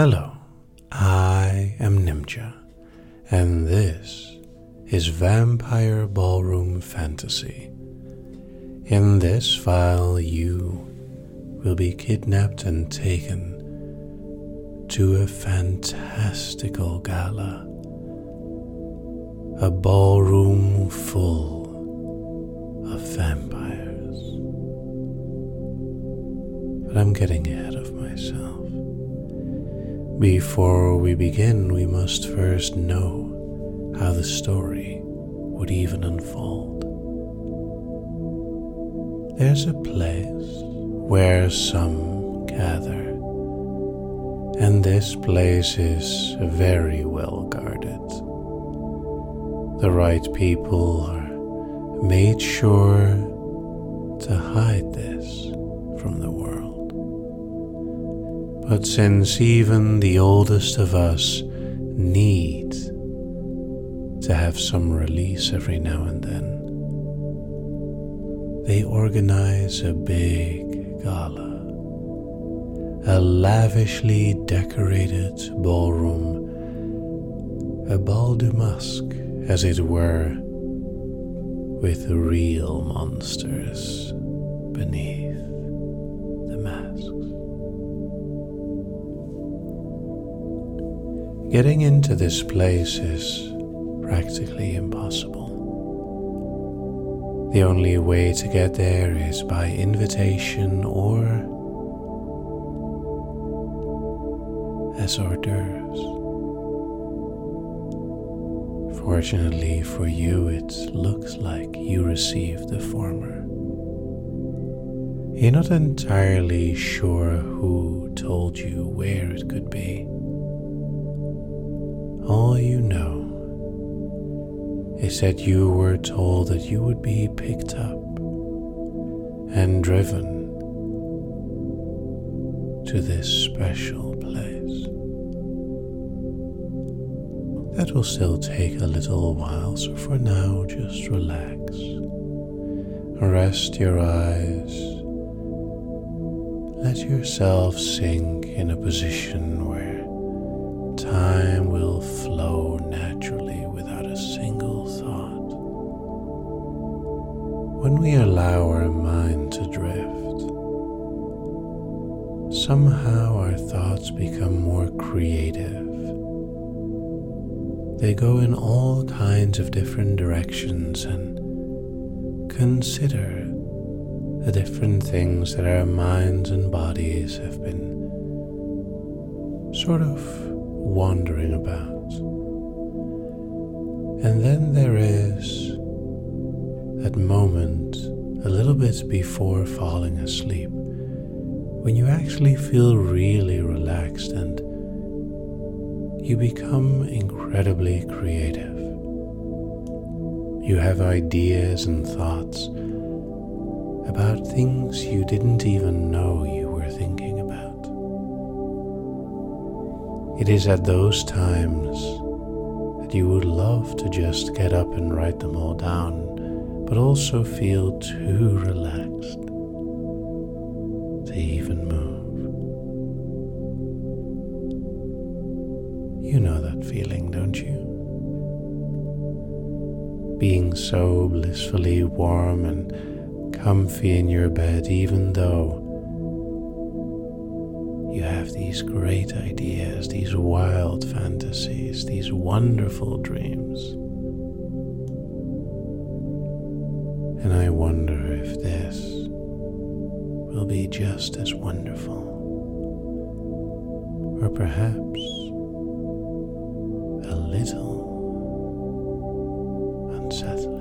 Hello, I am Nimja, and this is Vampire Ballroom Fantasy. In this file, you will be kidnapped and taken to a fantastical gala, a ballroom full of vampires. But I'm getting ahead of myself. Before we begin, we must first know how the story would even unfold. There's a place where some gather, and this place is very well guarded. The right people are made sure to hide this from the world. But since even the oldest of us need to have some release every now and then, they organize a big gala, a lavishly decorated ballroom, a bal de masque, as it were, with real monsters beneath the masks. Getting into this place is practically impossible. The only way to get there is by invitation or as hors d'oeuvres. Fortunately for you, it looks like you received the former. You're not entirely sure who told you where it could be. All you know is that you were told that you would be picked up and driven to this special place. That will still take a little while, so for now, just relax. Rest your eyes. Let yourself sink in a position where time will flow naturally without a single thought. When we allow our mind to drift, somehow our thoughts become more creative. They go in all kinds of different directions and consider the different things that our minds and bodies have been sort of wandering about. And then there is that moment a little bit before falling asleep when you actually feel really relaxed and you become incredibly creative. You have ideas and thoughts about things you didn't even know you were thinking about. It is at those times that you would love to just get up and write them all down, but also feel too relaxed to even move. You know that feeling, don't you? Being so blissfully warm and comfy in your bed, even though you have these great ideas, these wild fantasies, these wonderful dreams. And I wonder if this will be just as wonderful, or perhaps a little unsettling.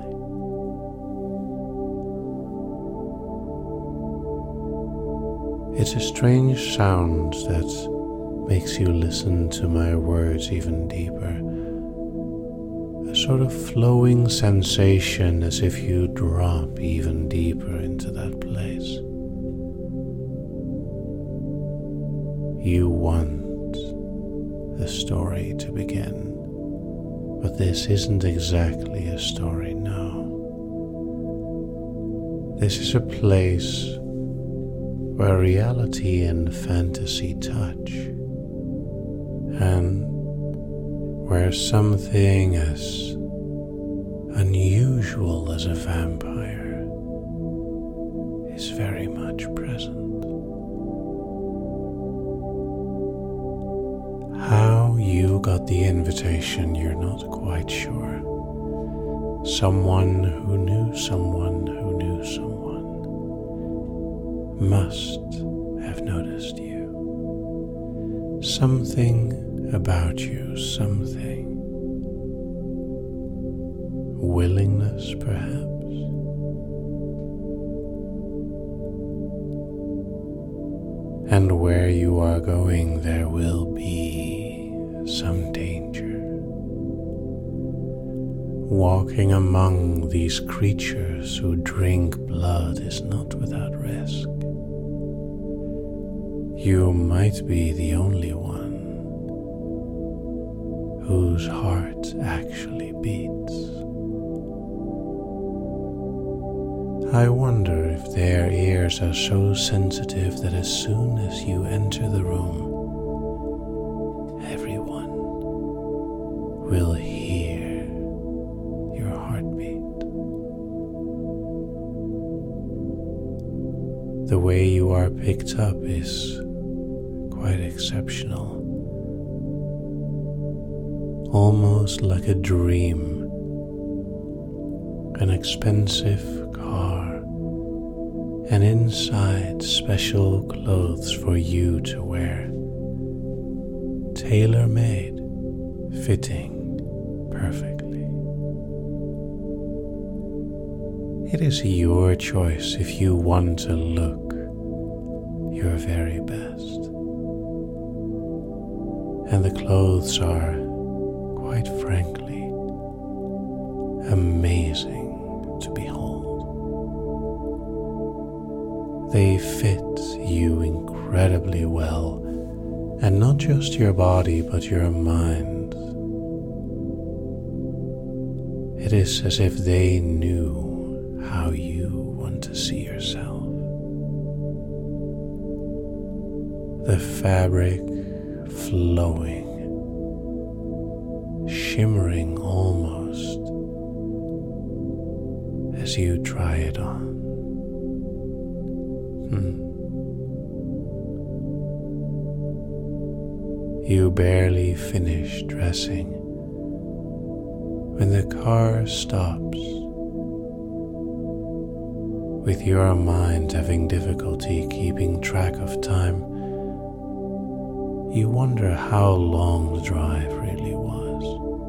It's a strange sound that makes you listen to my words even deeper. A sort of flowing sensation as if you drop even deeper into that place. You want the story to begin, but this isn't exactly a story, no. This is a place where reality and fantasy touch, and where something as unusual as a vampire is very much present. How you got the invitation, you're not quite sure. Someone who knew someone who knew someone must have noticed you. Something about you, something. Willingness, perhaps. And where you are going, there will be some danger. Walking among these creatures who drink blood is not without risk. You might be the only one whose heart actually beats. I wonder if their ears are so sensitive that as soon as you enter the room, everyone will hear your heartbeat. The way you are picked up is quite exceptional, almost like a dream. An expensive car, and inside special clothes for you to wear, tailor-made, fitting perfectly. It is your choice if you want to look your very best. And the clothes are, quite frankly, amazing to behold. They fit you incredibly well, and not just your body but your mind. It is as if they knew how you want to see yourself. The fabric flowing, shimmering almost as you try it on. You barely finish dressing when the car stops. With your mind having difficulty keeping track of time, you wonder how long the drive really was.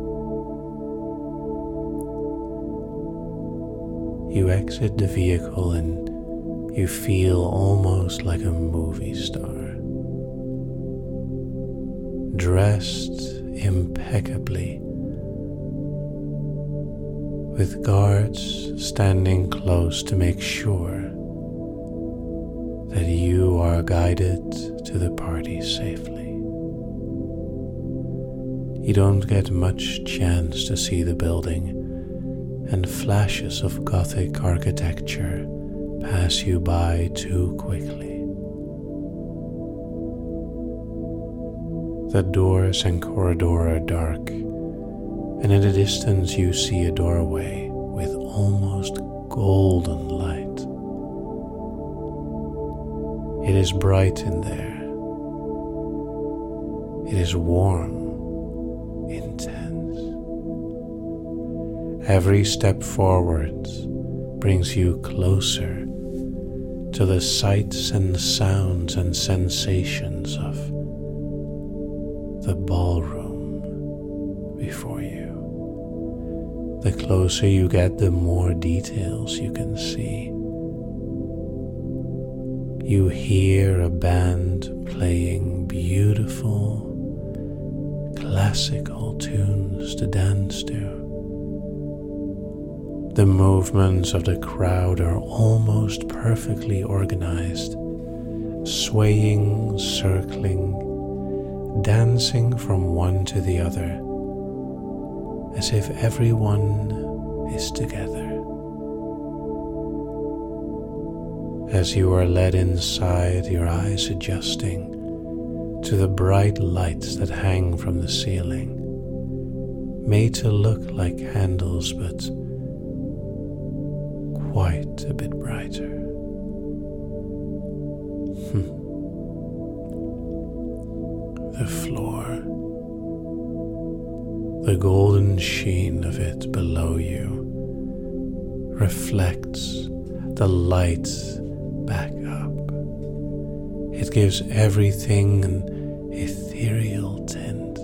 You exit the vehicle and you feel almost like a movie star. Dressed impeccably, with guards standing close to make sure that you are guided to the party safely. You don't get much chance to see the building, and flashes of Gothic architecture pass you by too quickly. The doors and corridor are dark, and in the distance you see a doorway with almost golden light. It is bright in there. It is warm, intense. Every step forward brings you closer to the sights and sounds and sensations of the ballroom before you. The closer you get, the more details you can see. You hear a band playing beautiful classical tunes to dance to. The movements of the crowd are almost perfectly organized, swaying, circling, dancing from one to the other, as if everyone is together. As you are led inside, your eyes adjusting, to the bright lights that hang from the ceiling, made to look like candles but quite a bit brighter. The floor, the golden sheen of it below you, reflects the light back up. It gives everything an ethereal tint.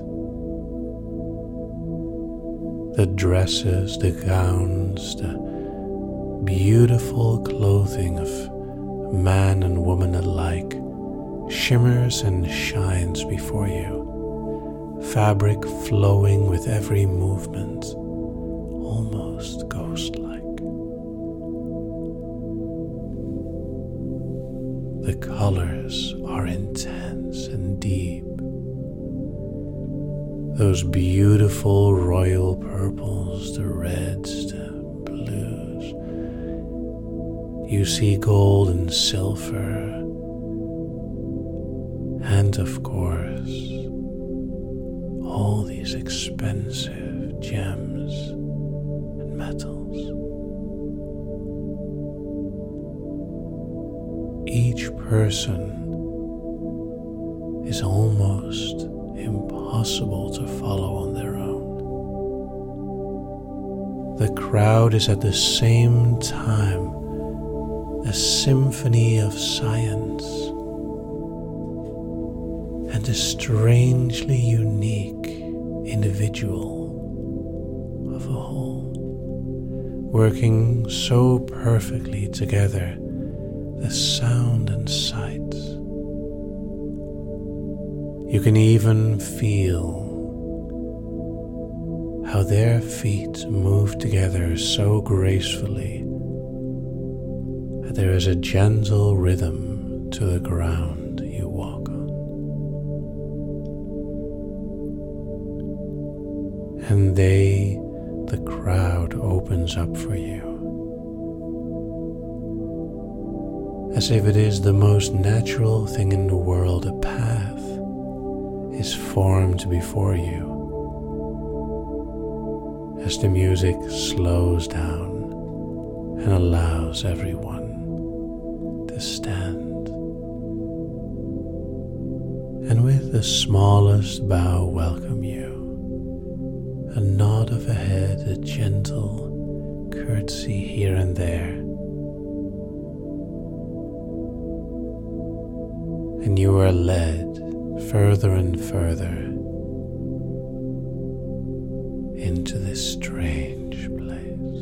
The dresses, the gowns, the beautiful clothing of man and woman alike shimmers and shines before you, fabric flowing with every movement, almost ghost-like. The colors are intense and deep. Those beautiful royal purples, the reds, the blues. You see gold and silver, and of course, all these expensive gems and metals. Each person is almost impossible to follow on their own. The crowd is at the same time a symphony of science and a strangely unique individual of a whole, working so perfectly together, the sound and sight. You can even feel how their feet move together so gracefully that there is a gentle rhythm to the ground you walk on. And the crowd opens up for you, as if it is the most natural thing in the world. A path is formed before you as the music slows down and allows everyone to stand, and with the smallest bow welcome you, a nod of a head, a gentle curtsy here and there, and you are led further and further into this strange place.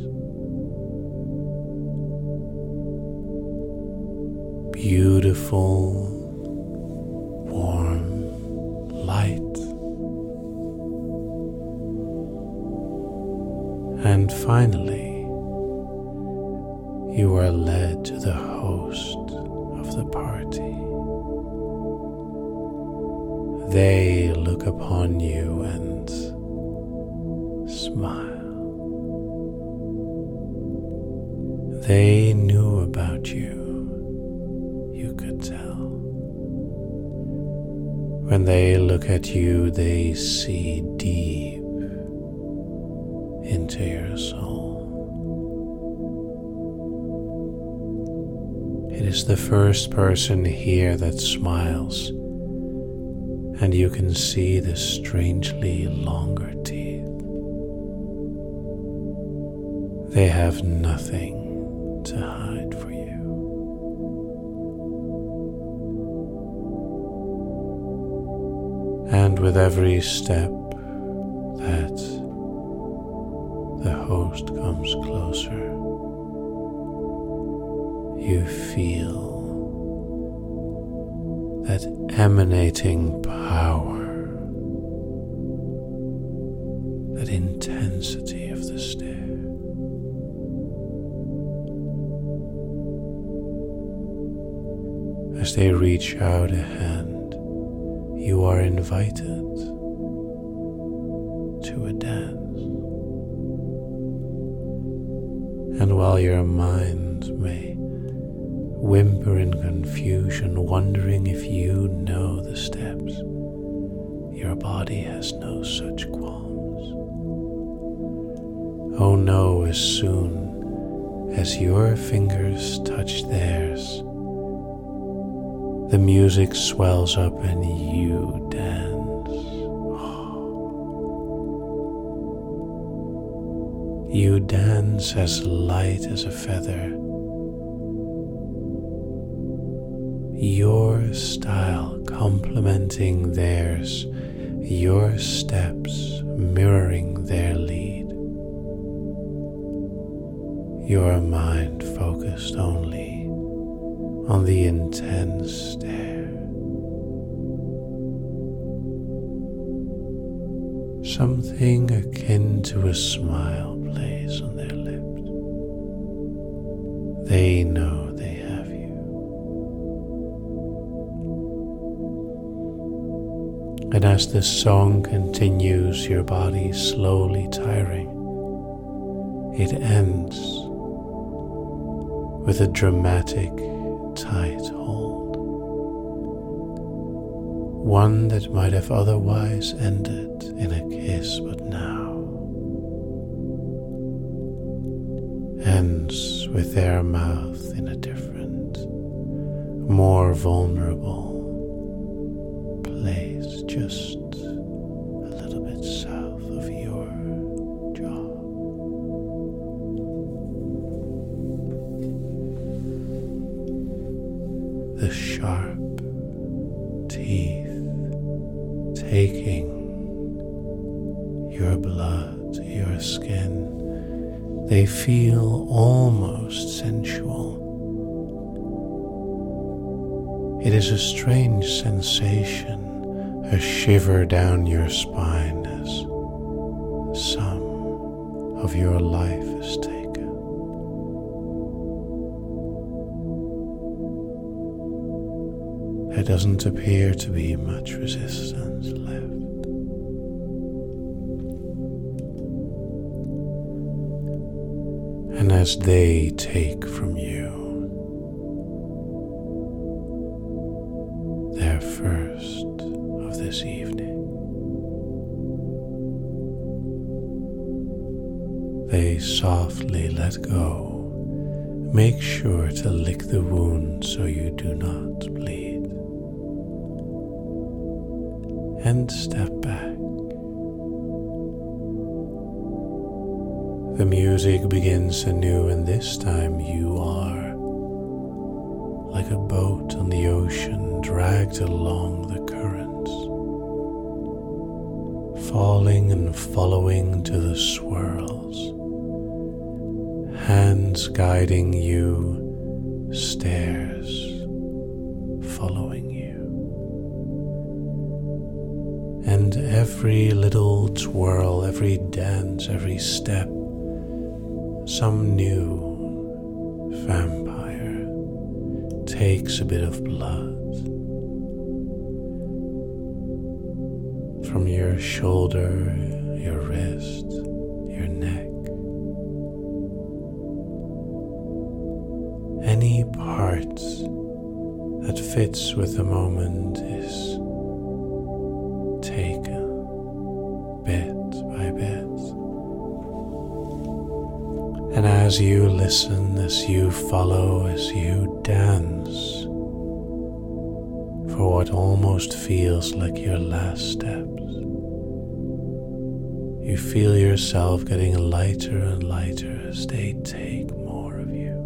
Beautiful, warm light. And finally, you are led to the host of the party. They look upon you and smile. They knew about you, you could tell. When they look at you, they see deep into your soul. It is the first person here that smiles, and you can see the strangely longer teeth. They have nothing to hide for you. And with every step that the host comes closer, you feel that emanating power, that intensity of the stare. As they reach out a hand, you are invited to a dance. And while your mind may whimper in confusion, wondering if you know the steps. Your body has no such qualms. Oh no, as soon as your fingers touch theirs, the music swells up and you dance. You dance as light as a feather, your style complementing theirs, your steps mirroring their lead, your mind focused only on the intense stare. Something akin to a smile plays on their lips. They know they have you. And as the song continues, your body slowly tiring, it ends with a dramatic, tight hold. One that might have otherwise ended in a kiss, but now ends with their mouth in a different, more vulnerable place, just a little bit south of your jaw. The sharp teeth taking your blood to your skin, they feel almost sensual. It is a strange sensation, a shiver down your spine as some of your life is taken. There doesn't appear to be much resistance left. And as they take from you their first of this evening, they softly let go. Make sure to lick the wound so you do not bleed. And step back. The music begins anew, and this time you are like a boat on the ocean, dragged along the currents, falling and following to the swirls, hands guiding you, stairs following you. And every little twirl, every dance, every step, some new vampire takes a bit of blood from your shoulder, your wrist, your neck. Any part that fits with the moment is taken bit by bit. And as you listen, as you follow, as you dance for what almost feels like your last steps, you feel yourself getting lighter and lighter as they take more of you.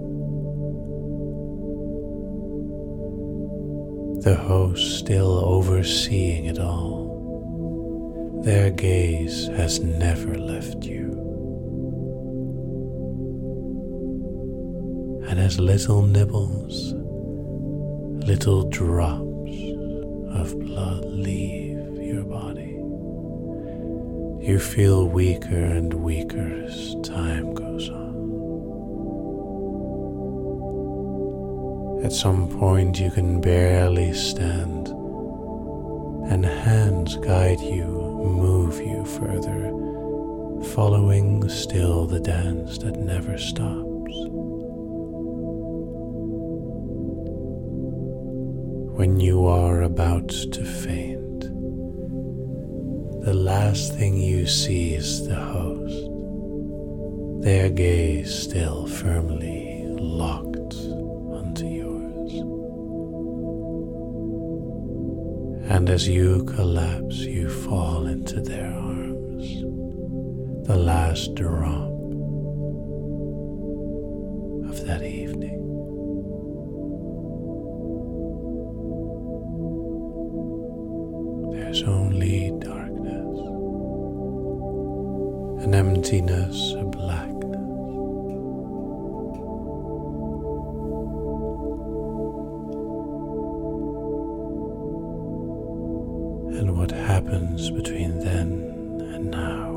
The host still overseeing it all. Their gaze has never left you. And as little nibbles, little drops of blood leave your body, you feel weaker and weaker as time goes on. At some point you can barely stand, and hands guide you, move you further, following still the dance that never stops. when you are about to faint, the last thing you see is the host, their gaze still firmly locked onto yours. And as you collapse, you fall into their arms, the last drop of that evening. There's only darkness, an emptiness, a blackness. And what happens between then and now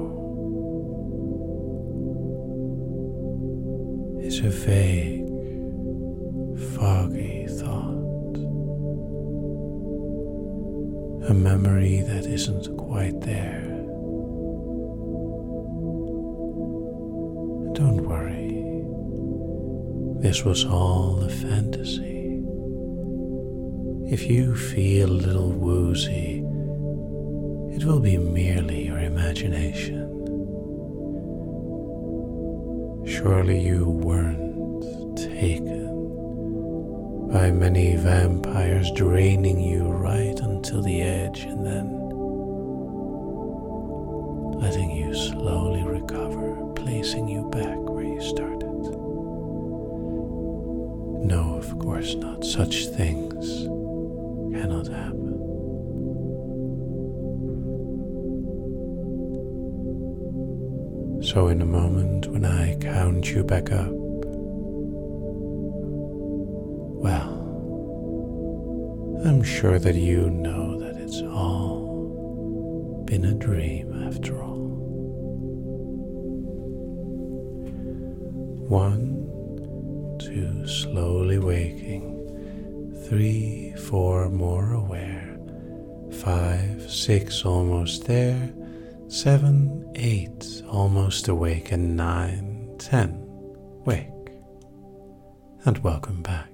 is a vague, foggy thought, a memory that isn't quite there. Don't worry, this was all a fantasy. If you feel a little woozy, it will be merely your imagination. Surely you weren't taken by many vampires draining you right until the edge and then letting you slowly recover, placing you back where you started. No, of course not. Such things cannot happen. So in a moment when I count you back up, well, I'm sure that you know that it's all been a dream after all. 1, 2, slowly waking. 3, 4, more aware. 5, 6, almost there. 7, 8, almost awake. And 9, 10, wake. And welcome back.